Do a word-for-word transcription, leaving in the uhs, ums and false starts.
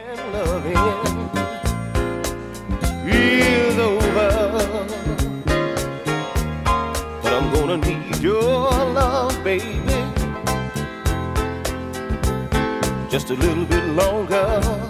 Loving is over, but I'm gonna need your love, baby, just a little bit longer.